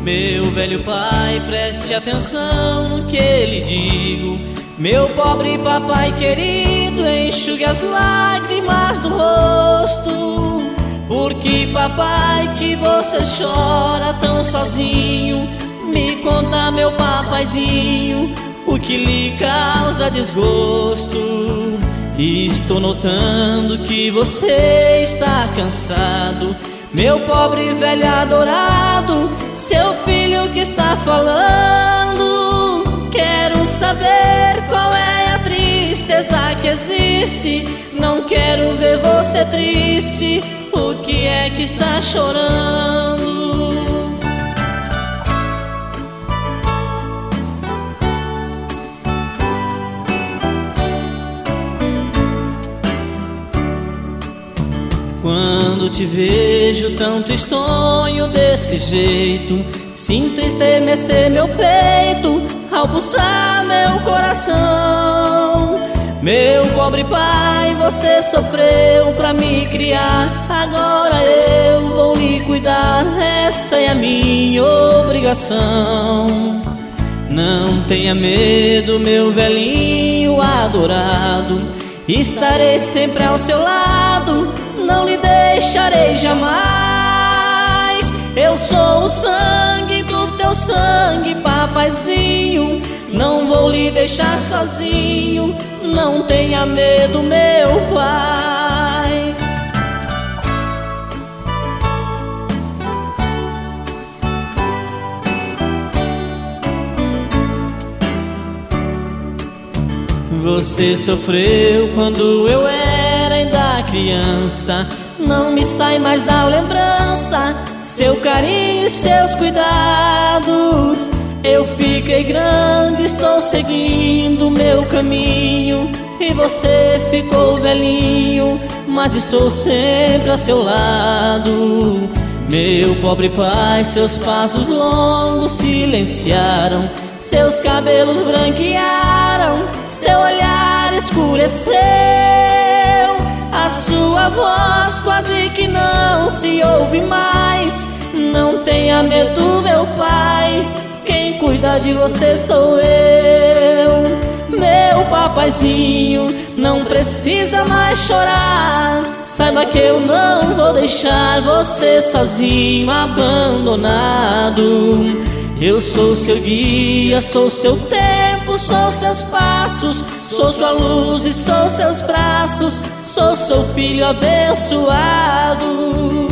Meu velho pai, preste atenção no que lhe digo. Meu pobre papai querido, enxugue as lágrimas do rosto. Porque papai, que você chora tão sozinho? Me conta, meu papaizinho, o que lhe causa desgosto. Estou notando que você está cansado. Meu pobre velho adorado, seu filho que está falando. Quero saber qual é a tristeza que existe. Não quero ver você triste. O que é que está chorando? Quando te vejo tão tristonho desse jeito, sinto estremecer meu peito ao pulsar meu coração. Meu pobre pai, você sofreu pra me criar. Agora eu vou lhe cuidar, essa é a minha obrigação. Não tenha medo, meu velhinho adorado, estarei sempre ao seu lado, não lhe deixarei jamais. Eu sou o sangue do teu sangue, papaizinho, não vou lhe deixar sozinho. Não tenha medo, meu pai. Você sofreu quando eu era ainda criança. Não me sai mais da lembrança seu carinho e seus cuidados. Eu fiquei grande, estou seguindo meu caminho, e você ficou velhinho, mas estou sempre a seu lado. Meu pobre pai, seus passos longos silenciaram, seus cabelos branquearam, seu olhar escureceu, a sua voz quase que não se ouve mais. Não tenha medo, meu pai, quem cuida de você sou eu. Meu papaizinho, não precisa mais chorar. Saiba que eu não vou deixar você sozinho, abandonado. Eu sou seu guia, sou seu tempo, sou seus passos, sou sua luz e sou seus braços, sou seu filho abençoado.